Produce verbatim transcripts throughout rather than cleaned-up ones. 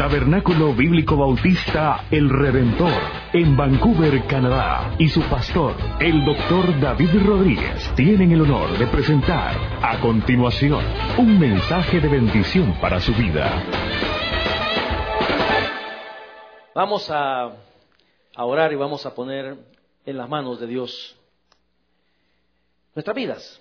Tabernáculo Bíblico Bautista El Redentor, en Vancouver, Canadá, y su pastor, el doctor David Rodríguez, tienen el honor de presentar a continuación un mensaje de bendición para su vida. Vamos a, a orar y vamos a poner en las manos de Dios nuestras vidas.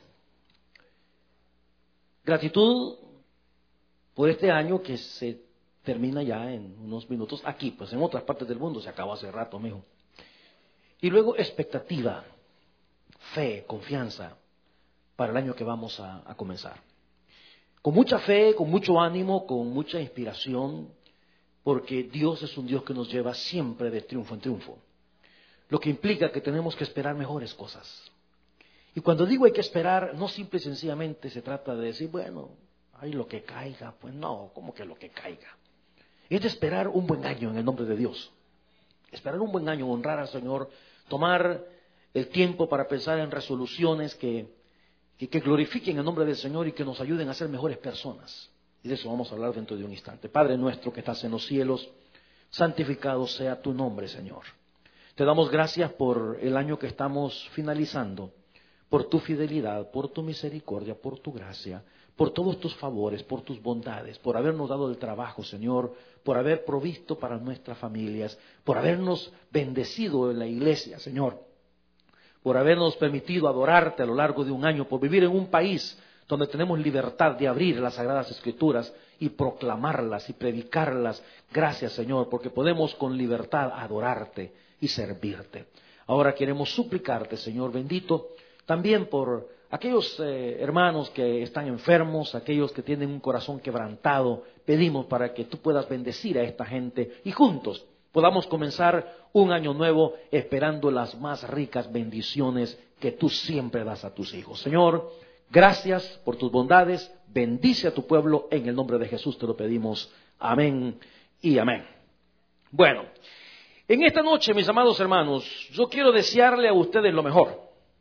Gratitud por este año que se termina ya en unos minutos aquí, pues en otras partes del mundo se acabó hace rato, mijo. Y luego expectativa, fe, confianza para el año que vamos a, a comenzar. Con mucha fe, con mucho ánimo, con mucha inspiración, porque Dios es un Dios que nos lleva siempre de triunfo en triunfo. Lo que implica que tenemos que esperar mejores cosas. Y cuando digo hay que esperar, no simple y sencillamente se trata de decir, bueno, hay lo que caiga. Pues no, ¿cómo que lo que caiga? Es de esperar un buen año en el nombre de Dios. Esperar un buen año, honrar al Señor, tomar el tiempo para pensar en resoluciones que, que, que glorifiquen el nombre del Señor y que nos ayuden a ser mejores personas. Y de eso vamos a hablar dentro de un instante. Padre nuestro que estás en los cielos, santificado sea tu nombre, Señor. Te damos gracias por el año que estamos finalizando, por tu fidelidad, por tu misericordia, por tu gracia, por todos tus favores, por tus bondades, por habernos dado el trabajo, Señor, por haber provisto para nuestras familias, por habernos bendecido en la iglesia, Señor, por habernos permitido adorarte a lo largo de un año, por vivir en un país donde tenemos libertad de abrir las Sagradas Escrituras y proclamarlas y predicarlas. Gracias, Señor, porque podemos con libertad adorarte y servirte. Ahora queremos suplicarte, Señor bendito, también por aquellos eh, hermanos que están enfermos, aquellos que tienen un corazón quebrantado, pedimos para que tú puedas bendecir a esta gente y juntos podamos comenzar un año nuevo esperando las más ricas bendiciones que tú siempre das a tus hijos. Señor, gracias por tus bondades, bendice a tu pueblo, en el nombre de Jesús te lo pedimos, amén y amén. Bueno, en esta noche, mis amados hermanos, yo quiero desearle a ustedes lo mejor.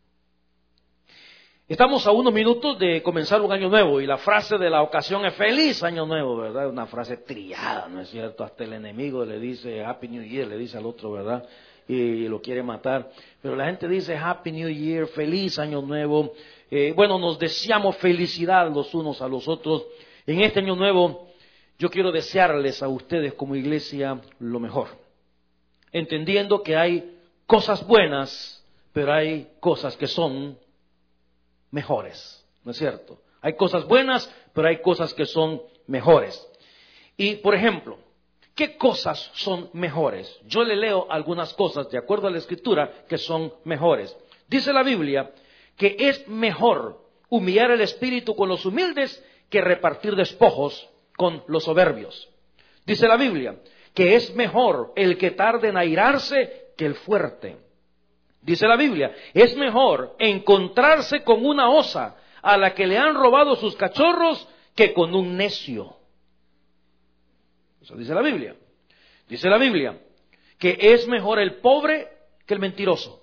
Estamos a unos minutos de comenzar un año nuevo y la frase de la ocasión es feliz año nuevo, ¿verdad? Una frase trillada, ¿no es cierto? Hasta el enemigo le dice Happy New Year, le dice al otro, ¿verdad? Y lo quiere matar. Pero la gente dice Happy New Year, feliz año nuevo. Eh, bueno, nos deseamos felicidad los unos a los otros. En este año nuevo yo quiero desearles a ustedes como iglesia lo mejor. Entendiendo que hay cosas buenas, pero hay cosas que son mejores, ¿no es cierto? Hay cosas buenas, pero hay cosas que son mejores. Y, por ejemplo, ¿qué cosas son mejores? Yo le leo algunas cosas, de acuerdo a la Escritura, que son mejores. Dice la Biblia que es mejor humillar el espíritu con los humildes que repartir despojos con los soberbios. Dice la Biblia que es mejor el que tarde en airarse que el fuerte. Dice la Biblia, es mejor encontrarse con una osa a la que le han robado sus cachorros que con un necio. Eso dice la Biblia. Dice la Biblia que es mejor el pobre que el mentiroso.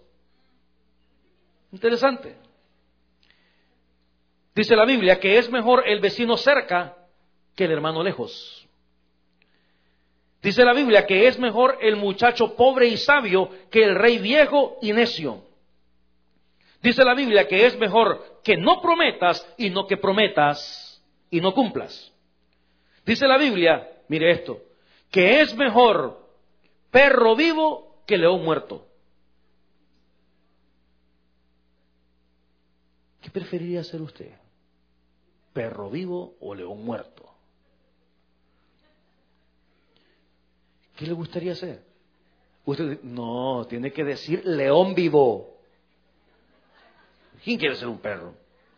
Interesante. Dice la Biblia que es mejor el vecino cerca que el hermano lejos. Dice la Biblia que es mejor el muchacho pobre y sabio que el rey viejo y necio. Dice la Biblia que es mejor que no prometas y no que prometas y no cumplas. Dice la Biblia, mire esto, que es mejor perro vivo que león muerto. ¿Qué preferiría ser usted? ¿Perro vivo o león muerto? ¿Qué le gustaría ser? Usted no, tiene que decir león vivo. ¿Quién quiere ser un perro?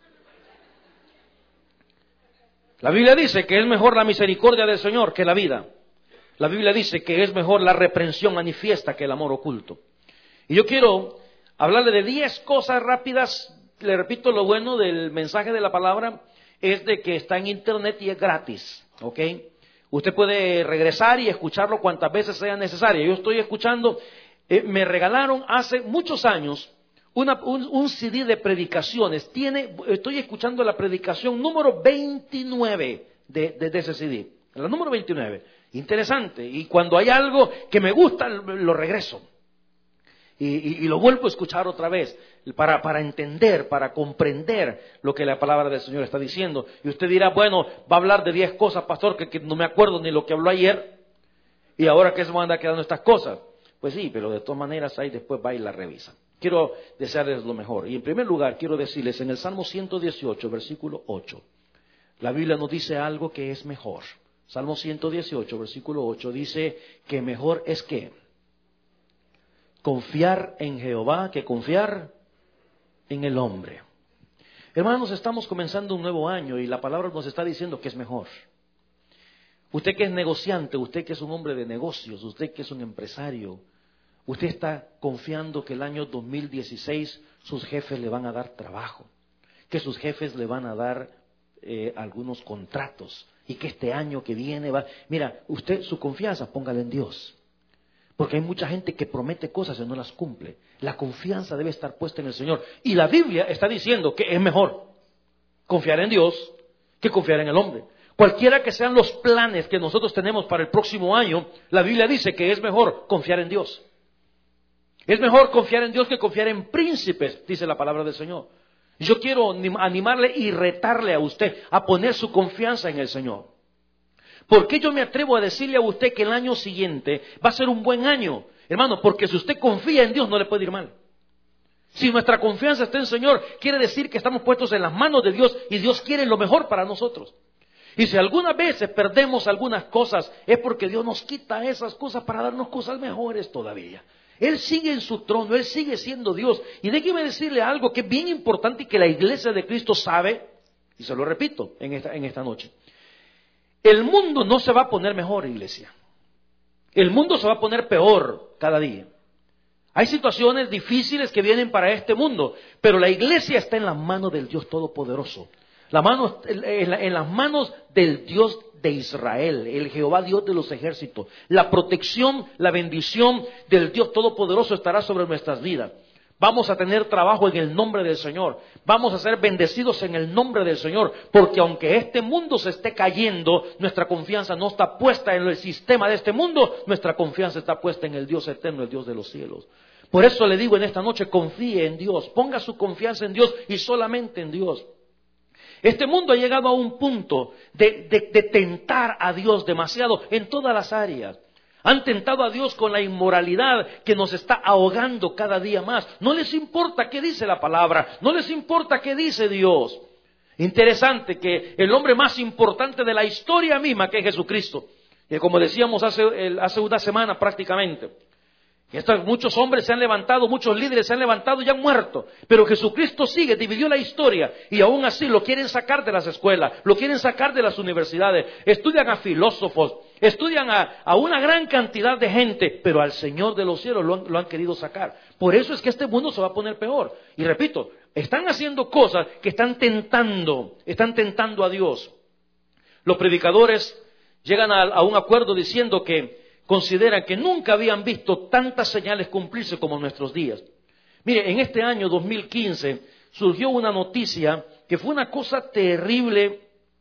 La Biblia dice que es mejor la misericordia del Señor que la vida. La Biblia dice que es mejor la reprensión manifiesta que el amor oculto. Y yo quiero hablarle de diez cosas rápidas. Le repito, lo bueno del mensaje de la palabra es de que está en internet y es gratis, ¿ok? Usted puede regresar y escucharlo cuantas veces sea necesaria. Yo estoy escuchando, eh, me regalaron hace muchos años una, un, un C D de predicaciones. Tiene, estoy escuchando la predicación número veintinueve de, de, de ese C D. La número veintinueve. Interesante. Y cuando hay algo que me gusta, lo regreso. Y, y, y lo vuelvo a escuchar otra vez para, para entender, para comprender lo que la palabra del Señor está diciendo. Y usted dirá, bueno, va a hablar de diez cosas, pastor, que, que no me acuerdo ni lo que habló ayer. Y ahora que se van a andar quedando estas cosas. Pues sí, pero de todas maneras ahí después va y la revisa. Quiero desearles lo mejor. Y en primer lugar quiero decirles en el Salmo ciento dieciocho, versículo ocho. La Biblia nos dice algo que es mejor. Salmo ciento dieciocho, versículo ocho, dice que mejor es que confiar en Jehová que confiar en el hombre. Hermanos, estamos comenzando un nuevo año y la palabra nos está diciendo que es mejor. Usted que es negociante, usted que es un hombre de negocios, usted que es un empresario, usted está confiando que el año dos mil dieciséis sus jefes le van a dar trabajo, que sus jefes le van a dar eh, algunos contratos y que este año que viene va... Mira, usted su confianza póngala en Dios. Porque hay mucha gente que promete cosas y no las cumple. La confianza debe estar puesta en el Señor. Y la Biblia está diciendo que es mejor confiar en Dios que confiar en el hombre. Cualquiera que sean los planes que nosotros tenemos para el próximo año, la Biblia dice que es mejor confiar en Dios. Es mejor confiar en Dios que confiar en príncipes, dice la palabra del Señor. Yo quiero animarle y retarle a usted a poner su confianza en el Señor. ¿Por qué yo me atrevo a decirle a usted que el año siguiente va a ser un buen año? Hermano, porque si usted confía en Dios no le puede ir mal. Si nuestra confianza está en el Señor, quiere decir que estamos puestos en las manos de Dios y Dios quiere lo mejor para nosotros. Y si algunas veces perdemos algunas cosas, es porque Dios nos quita esas cosas para darnos cosas mejores todavía. Él sigue en su trono, Él sigue siendo Dios. Y déjeme decirle algo que es bien importante y que la iglesia de Cristo sabe, y se lo repito en esta, en esta noche. El mundo no se va a poner mejor, iglesia. El mundo se va a poner peor cada día. Hay situaciones difíciles que vienen para este mundo, pero la iglesia está en las manos del Dios Todopoderoso. La mano, en, en las manos del Dios de Israel, el Jehová Dios de los ejércitos. La protección, la bendición del Dios Todopoderoso estará sobre nuestras vidas. Vamos a tener trabajo en el nombre del Señor. Vamos a ser bendecidos en el nombre del Señor. Porque aunque este mundo se esté cayendo, nuestra confianza no está puesta en el sistema de este mundo. Nuestra confianza está puesta en el Dios eterno, el Dios de los cielos. Por eso le digo en esta noche, confíe en Dios. Ponga su confianza en Dios y solamente en Dios. Este mundo ha llegado a un punto de, de, de tentar a Dios demasiado en todas las áreas. Han tentado a Dios con la inmoralidad que nos está ahogando cada día más. No les importa qué dice la palabra, no les importa qué dice Dios. Interesante que el hombre más importante de la historia misma, que es Jesucristo, que como decíamos hace, hace una semana prácticamente, estos, muchos hombres se han levantado, muchos líderes se han levantado y han muerto, pero Jesucristo sigue, dividió la historia y aún así lo quieren sacar de las escuelas, lo quieren sacar de las universidades, estudian a filósofos, estudian a, a una gran cantidad de gente, pero al Señor de los cielos lo han, lo han querido sacar. Por eso es que este mundo se va a poner peor. Y repito, están haciendo cosas que están tentando, están tentando a Dios. Los predicadores llegan a, a un acuerdo diciendo que consideran que nunca habían visto tantas señales cumplirse como en nuestros días. Mire, en este año dos mil quince surgió una noticia que fue una cosa terrible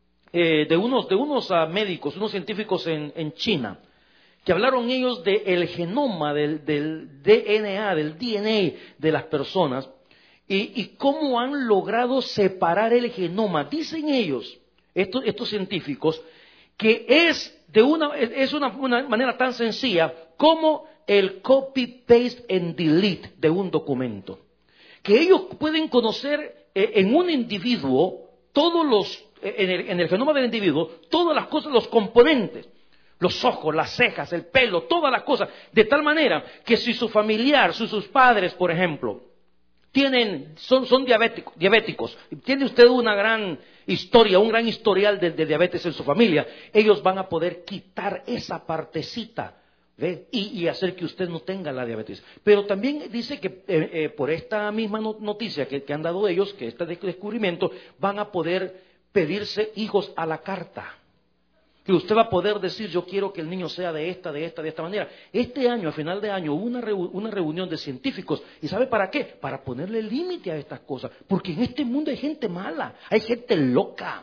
eh, de unos, de unos uh, médicos, unos científicos en, en China, que hablaron ellos del genoma, del, del D N A, del D N A de las personas y, y cómo han logrado separar el genoma. Dicen ellos, estos, estos científicos, que es de una, es una, una manera tan sencilla como el copy, paste and delete de un documento. Que ellos pueden conocer eh, en un individuo todos los, eh, en, el, en el genoma del individuo, todas las cosas, los componentes, los ojos, las cejas, el pelo, todas las cosas, de tal manera que si su familiar, si sus padres, por ejemplo, tienen, son, son diabéticos, diabéticos, tiene usted una gran historia, un gran historial de, de diabetes en su familia, ellos van a poder quitar esa partecita, ¿ve? Y, y hacer que usted no tenga la diabetes. Pero también dice que eh, eh, por esta misma noticia que, que han dado ellos, que este descubrimiento, van a poder pedirse hijos a la carta. Que usted va a poder decir, yo quiero que el niño sea de esta, de esta, de esta manera. Este año, a final de año, hubo una, reu- una reunión de científicos. ¿Y sabe para qué? Para ponerle límite a estas cosas. Porque en este mundo hay gente mala, hay gente loca.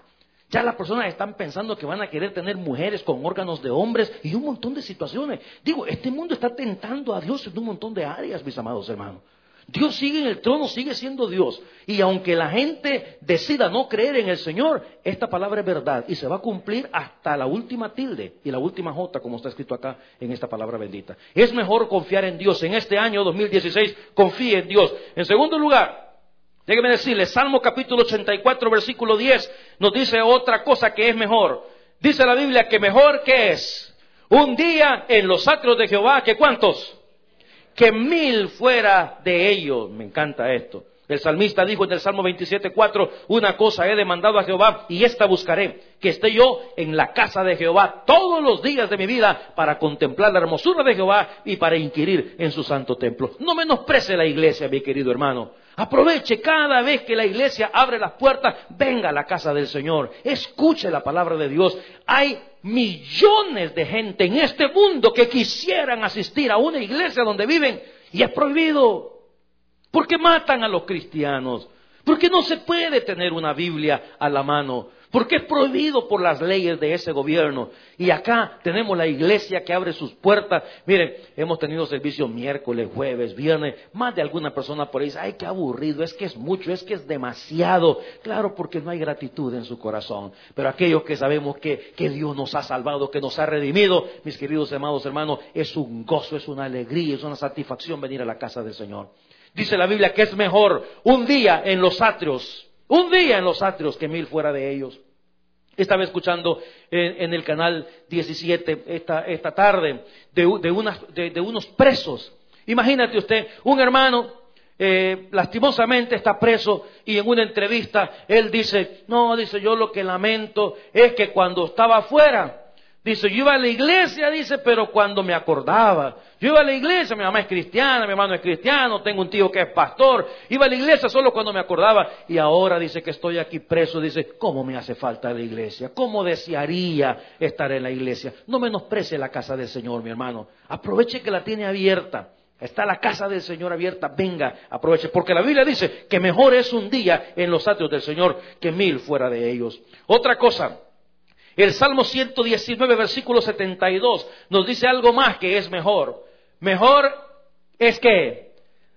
Ya las personas están pensando que van a querer tener mujeres con órganos de hombres y un montón de situaciones. Digo, este mundo está tentando a Dios en un montón de áreas, mis amados hermanos. Dios sigue en el trono, sigue siendo Dios. Y aunque la gente decida no creer en el Señor, esta palabra es verdad y se va a cumplir hasta la última tilde y la última jota, como está escrito acá en esta palabra bendita. Es mejor confiar en Dios. En este año dos mil dieciséis, confíe en Dios. En segundo lugar, déjeme decirle, Salmo capítulo ochenta y cuatro, versículo diez, nos dice otra cosa que es mejor. Dice la Biblia que mejor que es un día en los atrios de Jehová, ¿que cuántos? Que mil fuera de ellos. Me encanta esto. El salmista dijo en el Salmo veintisiete, cuatro, una cosa he demandado a Jehová y esta buscaré, que esté yo en la casa de Jehová todos los días de mi vida para contemplar la hermosura de Jehová y para inquirir en su santo templo. No menosprecie la iglesia, mi querido hermano. Aproveche cada vez que la iglesia abre las puertas, venga a la casa del Señor, escuche la palabra de Dios. Hay millones de gente en este mundo que quisieran asistir a una iglesia donde viven y es prohibido. Porque matan a los cristianos, porque no se puede tener una Biblia a la mano, porque es prohibido por las leyes de ese gobierno. Y acá tenemos la iglesia que abre sus puertas. Miren, hemos tenido servicios miércoles, jueves, viernes. Más de alguna persona por ahí dice, ay, qué aburrido, es que es mucho, es que es demasiado. Claro, porque no hay gratitud en su corazón. Pero aquellos que sabemos que, que Dios nos ha salvado, que nos ha redimido, mis queridos amados hermanos, es un gozo, es una alegría, es una satisfacción venir a la casa del Señor. Dice la Biblia que es mejor un día en los atrios, un día en los atrios que mil fuera de ellos. Estaba escuchando en, en el canal diecisiete esta, esta tarde de, de, unas, de, de unos presos. Imagínate usted, un hermano eh, lastimosamente está preso y en una entrevista él dice, no, dice, yo lo que lamento es que cuando estaba afuera, dice, yo iba a la iglesia, dice, pero cuando me acordaba. Yo iba a la iglesia, mi mamá es cristiana, mi hermano es cristiano, tengo un tío que es pastor. Iba a la iglesia solo cuando me acordaba. Y ahora dice que estoy aquí preso, dice, ¿cómo me hace falta la iglesia? ¿Cómo desearía estar en la iglesia? No menosprecie la casa del Señor, mi hermano. Aproveche que la tiene abierta. Está la casa del Señor abierta, venga, aproveche. Porque la Biblia dice que mejor es un día en los atrios del Señor que mil fuera de ellos. Otra cosa. El Salmo ciento diecinueve, versículo setenta y dos, nos dice algo más que es mejor. Mejor es que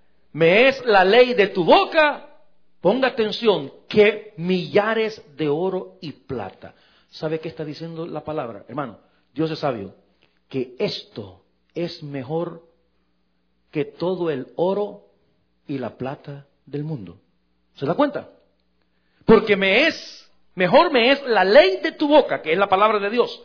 me es la ley de tu boca, ponga atención, que millares de oro y plata. ¿Sabe qué está diciendo la palabra? Hermano, Dios es sabio, que esto es mejor que todo el oro y la plata del mundo. ¿Se da cuenta? Porque me es... Mejor me es la ley de tu boca, que es la palabra de Dios,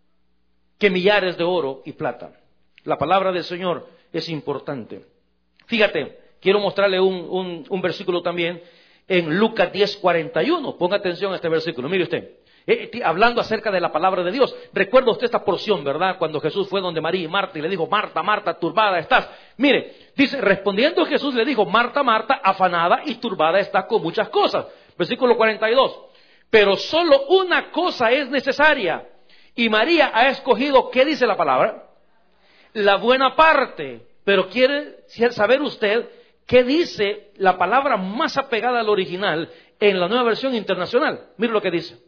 que millares de oro y plata. La palabra del Señor es importante. Fíjate, quiero mostrarle un, un, un versículo también en Lucas diez, cuarenta y uno. Ponga atención a este versículo. Mire usted, eh, hablando acerca de la palabra de Dios. Recuerda usted esta porción, ¿verdad? Cuando Jesús fue donde María y Marta y le dijo, Marta, Marta, turbada estás. Mire, dice, respondiendo Jesús le dijo, Marta, Marta, afanada y turbada estás con muchas cosas. Versículo cuarenta y dos. Pero solo una cosa es necesaria. Y María ha escogido, ¿qué dice la palabra? La buena parte. Pero quiere saber usted qué dice la palabra más apegada al original en la Nueva Versión Internacional. Mire lo que dice.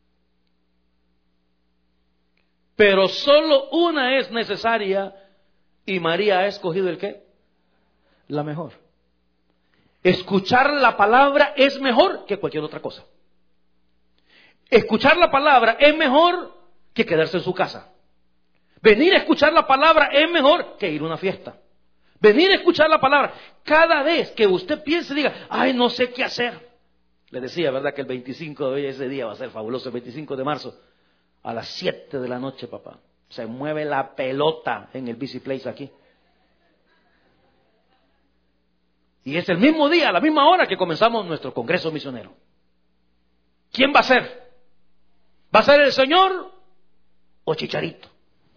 Pero solo una es necesaria y María ha escogido ¿el qué? La mejor. Escuchar la palabra es mejor que cualquier otra cosa. Escuchar la palabra es mejor que quedarse en su casa. Venir a escuchar la palabra es mejor que ir a una fiesta. Venir a escuchar la palabra. Cada vez que usted piense, diga, ay, no sé qué hacer. Le decía, ¿verdad? Que el veinticinco de ese día va a ser fabuloso, el veinticinco de marzo. A las siete de la noche, papá. Se mueve la pelota en el Busy Place aquí. Y es el mismo día, a la misma hora que comenzamos nuestro congreso misionero. ¿Quién va a ser? ¿Va a ser el Señor o Chicharito?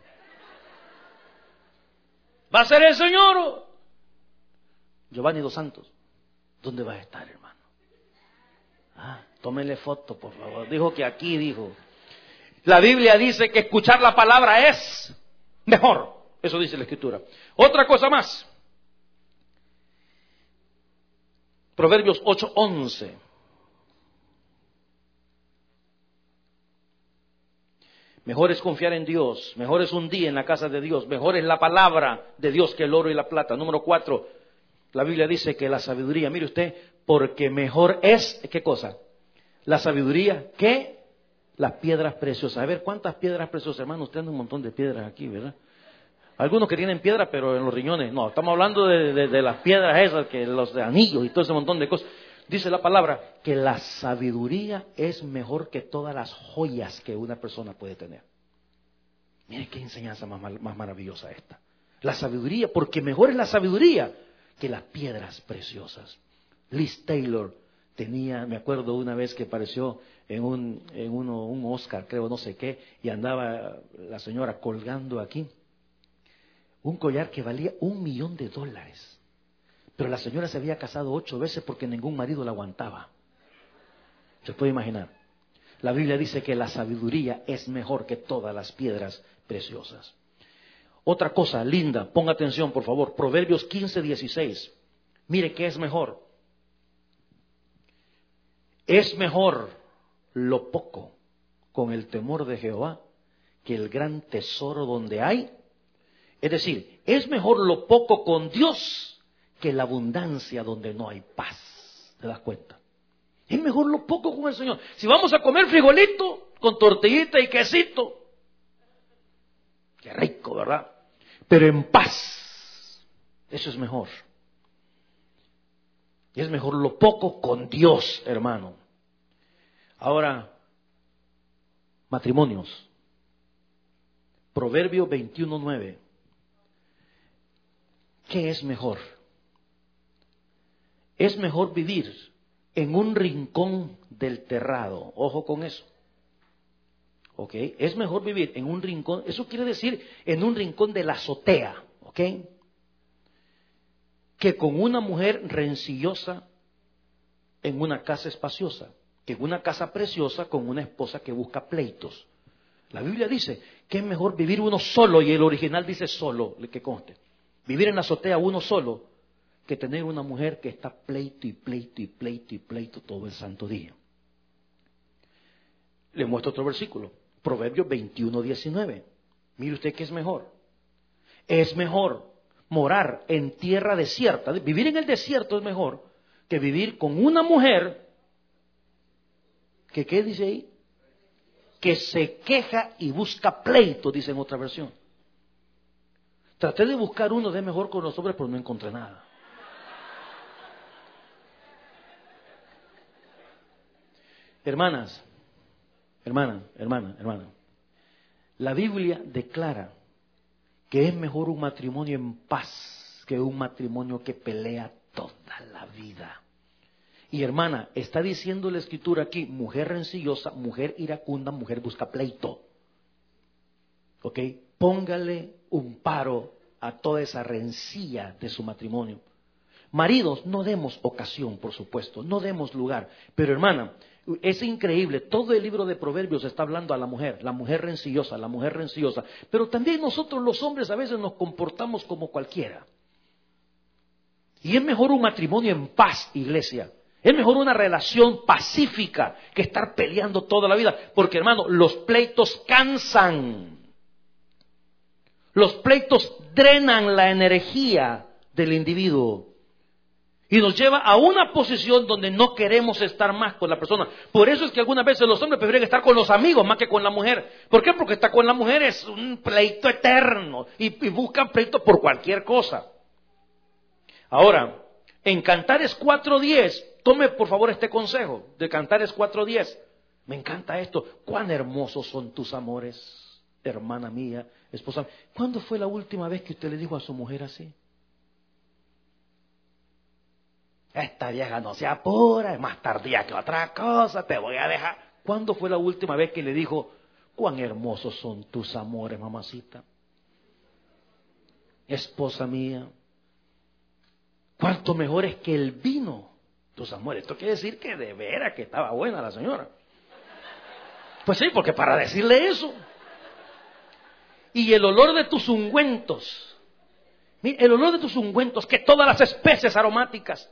¿Va a ser el Señor o Giovanni Dos Santos? ¿Dónde va a estar, hermano? Ah, tómenle foto, por favor. Dijo que aquí, dijo. La Biblia dice que escuchar la palabra es mejor. Eso dice la Escritura. Otra cosa más. Proverbios ocho once. Mejor es confiar en Dios, mejor es un día en la casa de Dios, mejor es la palabra de Dios que el oro y la plata. Número cuatro, la Biblia dice que la sabiduría, mire usted, porque mejor es, ¿qué cosa? La sabiduría que las piedras preciosas. A ver, ¿cuántas piedras preciosas, hermano? Usted anda un montón de piedras aquí, ¿verdad? Algunos que tienen piedras, pero en los riñones. No, estamos hablando de, de, de las piedras esas, que los de anillos y todo ese montón de cosas. Dice la palabra que la sabiduría es mejor que todas las joyas que una persona puede tener. Mire qué enseñanza más, más maravillosa esta. La sabiduría, porque mejor es la sabiduría que las piedras preciosas. Liz Taylor tenía, me acuerdo una vez que apareció en un, en uno, un Oscar, creo, no sé qué, y andaba la señora colgando aquí un collar que valía un millón de dólares. Pero la señora se había casado ocho veces porque ningún marido la aguantaba. ¿Se puede imaginar? La Biblia dice que la sabiduría es mejor que todas las piedras preciosas. Otra cosa linda, ponga atención por favor, Proverbios quince, dieciséis. Mire qué es mejor. Es mejor lo poco con el temor de Jehová que el gran tesoro donde hay. Es decir, es mejor lo poco con Dios que la abundancia donde no hay paz. ¿Te das cuenta? Es mejor lo poco con el Señor. Si vamos a comer frijolito con tortillita y quesito, qué rico, ¿verdad? Pero en paz, eso es mejor. Y es mejor lo poco con Dios, hermano. Ahora, matrimonios. Proverbio veintiuno, nueve. ¿Qué es mejor? Es mejor vivir en un rincón del terrado. Ojo con eso. ¿Ok? Es mejor vivir en un rincón, eso quiere decir en un rincón de la azotea. ¿Ok? Que con una mujer rencillosa en una casa espaciosa. Que en una casa preciosa con una esposa que busca pleitos. La Biblia dice que es mejor vivir uno solo, y el original dice solo, que conste. Vivir en la azotea uno solo, que tener una mujer que está pleito y pleito y pleito y pleito todo el santo día. Le muestro otro versículo, Proverbios veintiuno, diecinueve. Mire usted qué es mejor. Es mejor morar en tierra desierta, vivir en el desierto es mejor que vivir con una mujer que, ¿qué dice ahí? Que se queja y busca pleito, dice en otra versión. Traté de buscar uno de mejor con los hombres, pero no encontré nada. Hermanas, hermana, hermana, hermana, la Biblia declara que es mejor un matrimonio en paz que un matrimonio que pelea toda la vida. Y hermana, está diciendo la Escritura aquí, mujer rencillosa, mujer iracunda, mujer busca pleito. ¿Ok? Póngale un paro a toda esa rencilla de su matrimonio. Maridos, no demos ocasión, por supuesto, no demos lugar. Pero hermana, es increíble, todo el libro de Proverbios está hablando a la mujer, la mujer rencillosa, la mujer rencillosa. Pero también nosotros los hombres a veces nos comportamos como cualquiera. Y es mejor un matrimonio en paz, iglesia. Es mejor una relación pacífica que estar peleando toda la vida. Porque hermano, los pleitos cansan. Los pleitos drenan la energía del individuo. Y nos lleva a una posición donde no queremos estar más con la persona. Por eso es que algunas veces los hombres prefieren estar con los amigos más que con la mujer. ¿Por qué? Porque estar con la mujer es un pleito eterno. Y, y buscan pleito por cualquier cosa. Ahora, en Cantares cuatro diez, tome por favor este consejo de Cantares cuatro diez. Me encanta esto. Cuán hermosos son tus amores, hermana mía, esposa. ¿Cuándo fue la última vez que usted le dijo a su mujer así? Esta vieja no se apura, es más tardía que otra cosa, te voy a dejar. ¿Cuándo fue la última vez que le dijo, cuán hermosos son tus amores, mamacita? Esposa mía, cuánto mejor es que el vino, tus amores. Esto quiere decir que de veras que estaba buena la señora. Pues sí, porque para decirle eso. Y el olor de tus ungüentos. Mira, el olor de tus ungüentos, que todas las especies aromáticas.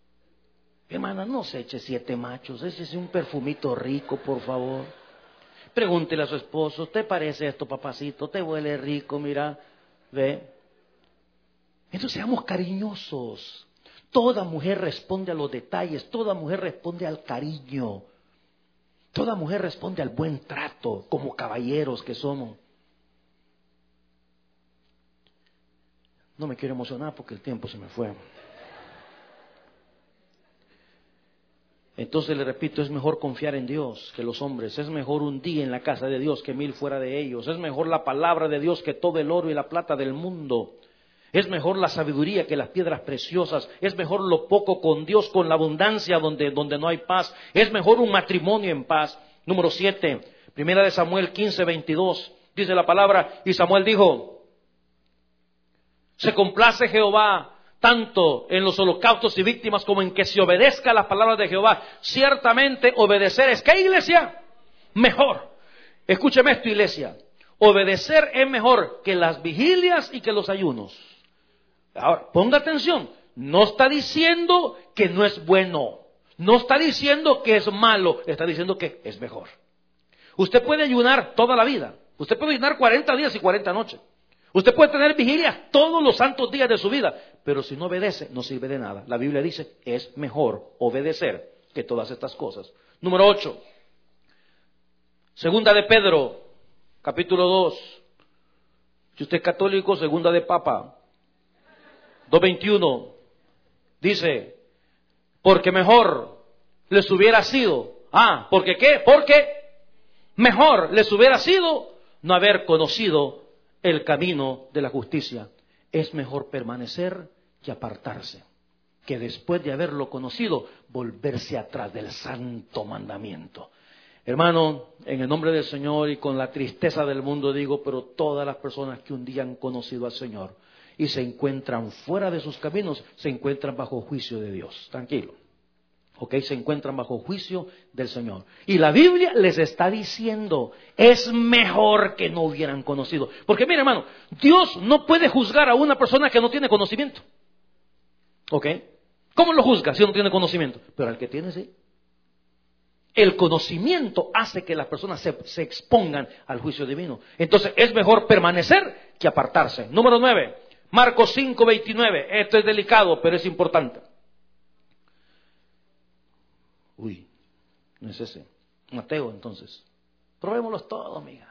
Hermana, no se eche siete machos, échese un perfumito rico, por favor. Pregúntele a su esposo, ¿te parece esto, papacito? ¿Te huele rico? Mira, ve. Entonces seamos cariñosos. Toda mujer responde a los detalles, toda mujer responde al cariño, toda mujer responde al buen trato, como caballeros que somos. No me quiero emocionar porque el tiempo se me fue. Entonces le repito, es mejor confiar en Dios que los hombres, es mejor un día en la casa de Dios que mil fuera de ellos, es mejor la palabra de Dios que todo el oro y la plata del mundo, es mejor la sabiduría que las piedras preciosas, es mejor lo poco con Dios, con la abundancia donde, donde no hay paz, es mejor un matrimonio en paz. Número siete, primera de Samuel quince, veintidós, dice la palabra, y Samuel dijo, se complace Jehová tanto en los holocaustos y víctimas como en que se obedezca las palabras de Jehová. Ciertamente obedecer es, ¿qué, iglesia? Mejor. Escúcheme esto, iglesia. Obedecer es mejor que las vigilias y que los ayunos. Ahora, ponga atención. No está diciendo que no es bueno. No está diciendo que es malo. Está diciendo que es mejor. Usted puede ayunar toda la vida. Usted puede ayunar cuarenta días y cuarenta noches. Usted puede tener vigilias todos los santos días de su vida, pero si no obedece, no sirve de nada. La Biblia dice, es mejor obedecer que todas estas cosas. Número ocho. Segunda de Pedro, capítulo dos. Si usted es católico, segunda de Papa, dos veintiuno. Dice, porque mejor les hubiera sido. Ah, ¿porque qué? Porque mejor les hubiera sido no haber conocido el camino de la justicia. Es mejor permanecer que apartarse, que después de haberlo conocido, volverse atrás del santo mandamiento. Hermano, en el nombre del Señor y con la tristeza del mundo digo, pero todas las personas que un día han conocido al Señor y se encuentran fuera de sus caminos, se encuentran bajo juicio de Dios. Tranquilo. Ok, se encuentran bajo juicio del Señor. Y la Biblia les está diciendo, es mejor que no hubieran conocido. Porque mira, hermano, Dios no puede juzgar a una persona que no tiene conocimiento. Ok, ¿cómo lo juzga si no tiene conocimiento? Pero al que tiene, sí. El conocimiento hace que las personas se, se expongan al juicio divino. Entonces es mejor permanecer que apartarse. Número nueve, Marcos cinco, veintinueve. Esto es delicado, pero es importante. Uy, no es ese. Mateo, entonces. Probémoslos todos, amiga.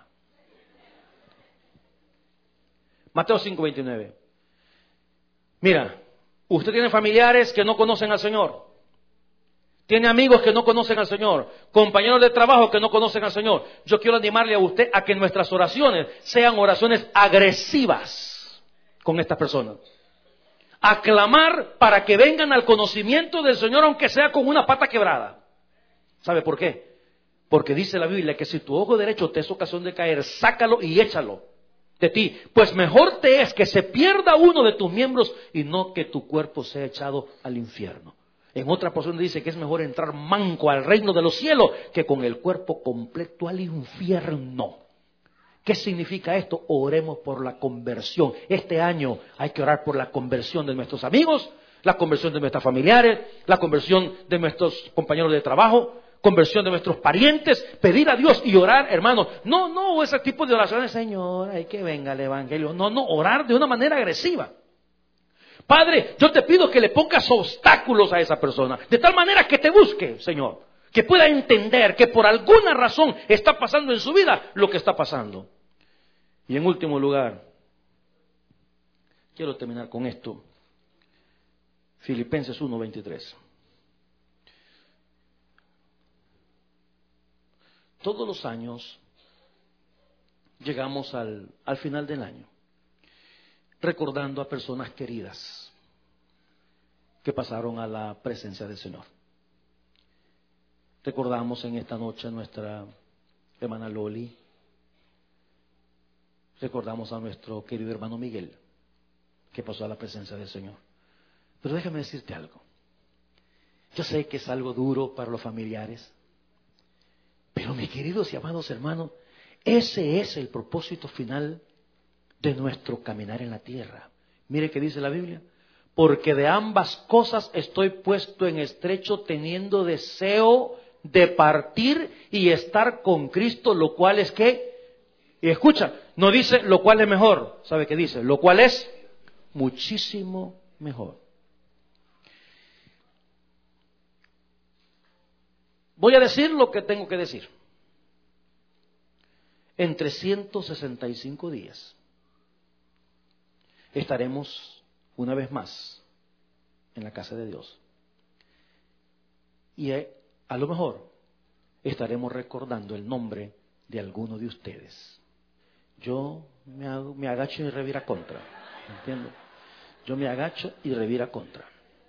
Mateo cinco, veintinueve. Mira, usted tiene familiares que no conocen al Señor. Tiene amigos que no conocen al Señor. Compañeros de trabajo que no conocen al Señor. Yo quiero animarle a usted a que nuestras oraciones sean oraciones agresivas con estas personas. Aclamar para que vengan al conocimiento del Señor, aunque sea con una pata quebrada. ¿Sabe por qué? Porque dice la Biblia que si tu ojo derecho te es ocasión de caer, sácalo y échalo de ti. Pues mejor te es que se pierda uno de tus miembros y no que tu cuerpo sea echado al infierno. En otra porción dice que es mejor entrar manco al reino de los cielos que con el cuerpo completo al infierno. ¿Qué significa esto? Oremos por la conversión. Este año hay que orar por la conversión de nuestros amigos, la conversión de nuestros familiares, la conversión de nuestros compañeros de trabajo, conversión de nuestros parientes, pedir a Dios y orar, hermanos. No, no, ese tipo de oraciones, Señor, hay que venga el Evangelio. No, no, orar de una manera agresiva. Padre, yo te pido que le pongas obstáculos a esa persona, de tal manera que te busque, Señor, que pueda entender que por alguna razón está pasando en su vida lo que está pasando. Y en último lugar, quiero terminar con esto. Filipenses uno, veintitrés. Todos los años llegamos al, al final del año, recordando a personas queridas que pasaron a la presencia del Señor. Recordamos en esta noche a nuestra hermana Loli. Recordamos a nuestro querido hermano Miguel, que pasó a la presencia del Señor. Pero déjame decirte algo. Yo sé que es algo duro para los familiares, pero mis queridos y amados hermanos, ese es el propósito final de nuestro caminar en la tierra. Mire que dice la Biblia: porque de ambas cosas estoy puesto en estrecho, teniendo deseo de partir y estar con Cristo, lo cual es que, y escucha, no dice lo cual es mejor, ¿sabe qué dice? Lo cual es muchísimo mejor. Voy a decir lo que tengo que decir. En trescientos sesenta y cinco días estaremos una vez más en la casa de Dios. Y a lo mejor estaremos recordando el nombre de alguno de ustedes. Yo me, hago, me agacho y revira contra. ¿Entiendo? Yo me agacho y revira contra.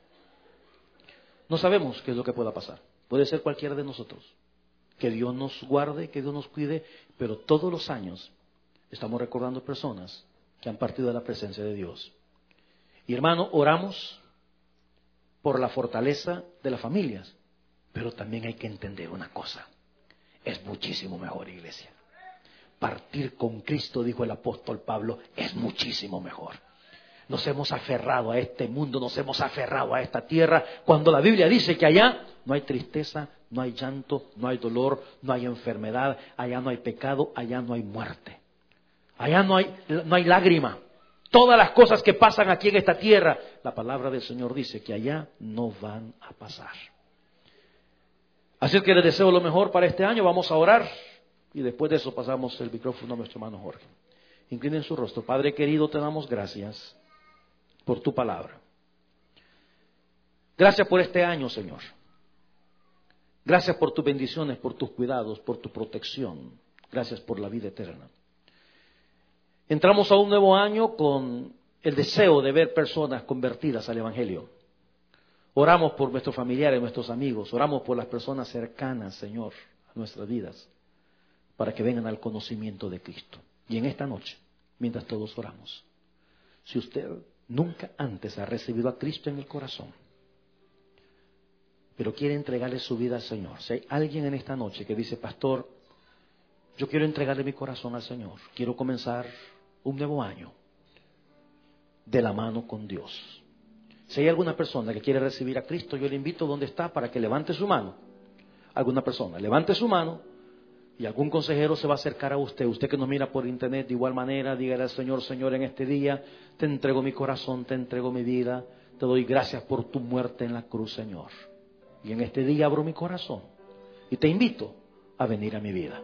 No sabemos qué es lo que pueda pasar. Puede ser cualquiera de nosotros. Que Dios nos guarde, que Dios nos cuide, pero todos los años estamos recordando personas que han partido de la presencia de Dios. Y hermano, oramos por la fortaleza de las familias, pero también hay que entender una cosa. Es muchísimo mejor, iglesia. Partir con Cristo, dijo el apóstol Pablo, es muchísimo mejor. Nos hemos aferrado a este mundo, nos hemos aferrado a esta tierra, cuando la Biblia dice que allá no hay tristeza, no hay llanto, no hay dolor, no hay enfermedad, allá no hay pecado, allá no hay muerte. Allá no hay, no hay lágrima. Todas las cosas que pasan aquí en esta tierra, la palabra del Señor dice que allá no van a pasar. Así que les deseo lo mejor para este año, vamos a orar y después de eso pasamos el micrófono a nuestro hermano Jorge. Inclinen su rostro. Padre querido, te damos gracias por tu palabra. Gracias por este año, Señor. Gracias por tus bendiciones, por tus cuidados, por tu protección. Gracias por la vida eterna. Entramos a un nuevo año con el deseo de ver personas convertidas al Evangelio. Oramos por nuestros familiares, nuestros amigos. Oramos por las personas cercanas, Señor, a nuestras vidas, para que vengan al conocimiento de Cristo. Y en esta noche, mientras todos oramos, si usted nunca antes ha recibido a Cristo en el corazón, pero quiere entregarle su vida al Señor. Si hay alguien en esta noche que dice, pastor, yo quiero entregarle mi corazón al Señor, quiero comenzar un nuevo año de la mano con Dios. Si hay alguna persona que quiere recibir a Cristo, yo le invito donde está para que levante su mano. Alguna persona, levante su mano y algún consejero se va a acercar a usted. Usted que nos mira por internet, de igual manera, dígale al Señor, Señor, en este día te entrego mi corazón, te entrego mi vida, te doy gracias por tu muerte en la cruz, Señor. Y en este día abro mi corazón y te invito a venir a mi vida.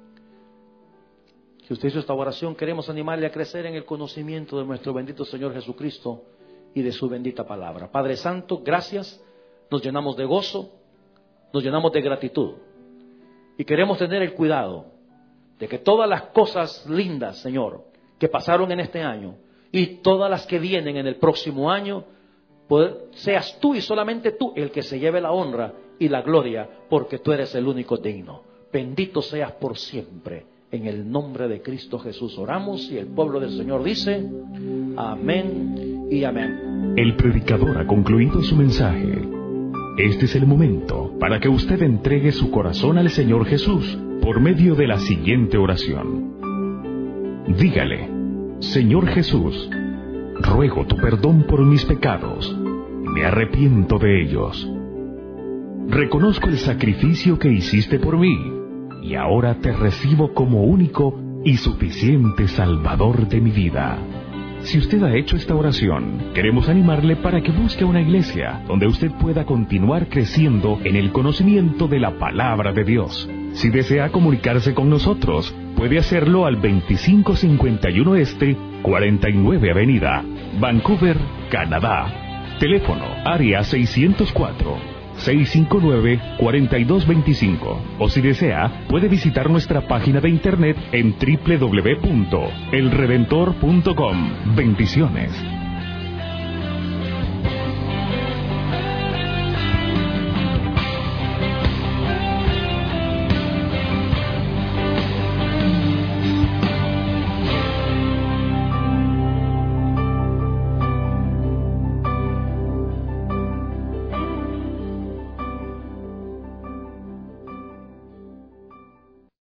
Si usted hizo esta oración, queremos animarle a crecer en el conocimiento de nuestro bendito Señor Jesucristo y de su bendita palabra. Padre Santo, gracias. Nos llenamos de gozo, nos llenamos de gratitud. Y queremos tener el cuidado de que todas las cosas lindas, Señor, que pasaron en este año y todas las que vienen en el próximo año, Poder, seas tú y solamente tú el que se lleve la honra y la gloria, porque tú eres el único digno. Bendito seas por siempre. En el nombre de Cristo Jesús oramos y el pueblo del Señor dice amén y amén. El predicador ha concluido su mensaje. Este es el momento para que usted entregue su corazón al Señor Jesús por medio de la siguiente oración. Dígale, Señor Jesús, ruego tu perdón por mis pecados, me arrepiento de ellos. Reconozco el sacrificio que hiciste por mí, y ahora te recibo como único y suficiente Salvador de mi vida. Si usted ha hecho esta oración, queremos animarle para que busque una iglesia donde usted pueda continuar creciendo en el conocimiento de la palabra de Dios. Si desea comunicarse con nosotros, puede hacerlo al veinticinco cincuenta y uno Este, cuarenta y nueve Avenida, Vancouver, Canadá. Teléfono área seiscientos cuatro, seiscientos cincuenta y nueve, cuarenta y dos veinticinco. O si desea, puede visitar nuestra página de internet en doble u doble u doble u punto el redentor punto com. Bendiciones.